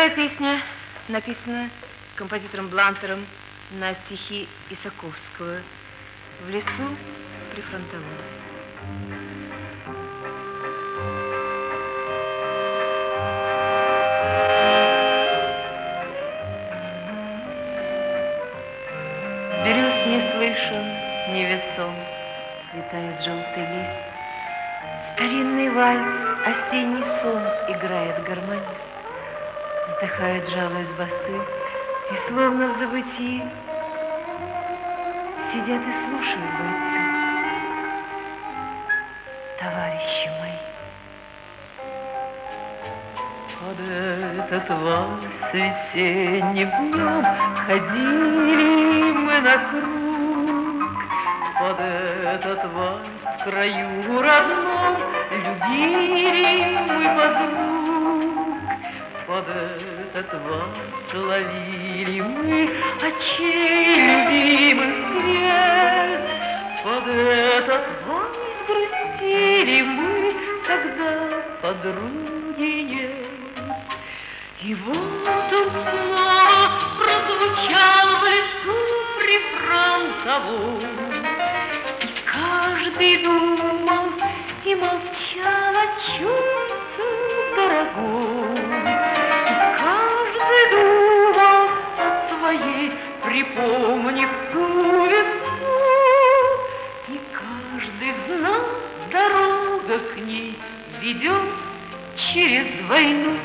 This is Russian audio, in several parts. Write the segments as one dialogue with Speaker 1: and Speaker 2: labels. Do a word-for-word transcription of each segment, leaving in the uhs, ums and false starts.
Speaker 1: Вторая песня написана композитором Блантером на стихи Исаковского «В лесу прифронтовом». С берез не слышен, невесом слетает желтый лист. Старинный вальс, осенний сон играет гармонист. Вздыхают, жалуясь басы, и словно в забытии сидят и слушают бойцы. Товарищи мои.
Speaker 2: Под этот вальс весенним днем ходили мы на круг. Под этот вальс в краю родном любили мы подруг. Под этот вальс ловили мы очей любимых свет. Под этот вальс грустили мы, когда подруги нет. И вот он снова прозвучал в лесу прифронтовом. И каждый думал и молчал о чем-то дорогом. И каждый думал о своей, припомнив ту весну. И каждый знал, дорога к ней ведет через войну.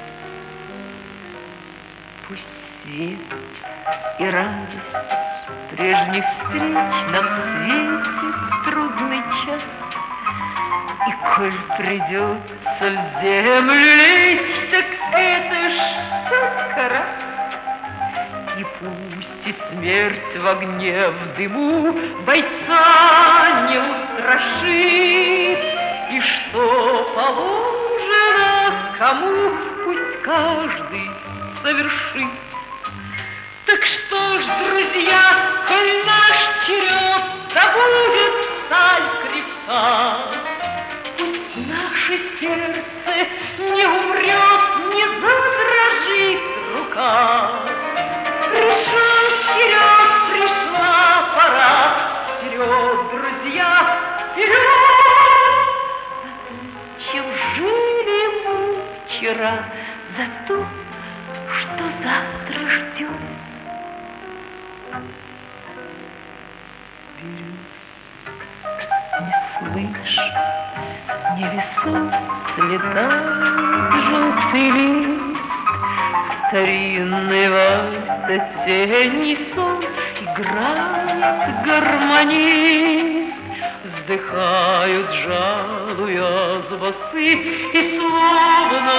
Speaker 2: Пусть свет и радость прежних встреч нам светит в трудный час. И коль придется в землю лечь, так это ж только раз. И пусть и смерть в огне, в дыму бойца не устрашит. И что положено кому, пусть каждый совершит. Так что ж, друзья, коль наш черед, да будет сталь крепка, пусть наше сердце не умрет, не задрожит рука. Пришел черед, пришла пора, вперед, друзья, вперед! За то, чем жили мы вчера, за то, что завтра ждем. С берез не слышь, невесом слетает желтый лист. Старинный вальс, осенний сон играет гармонист. Вздыхают, жалуя басы, и словно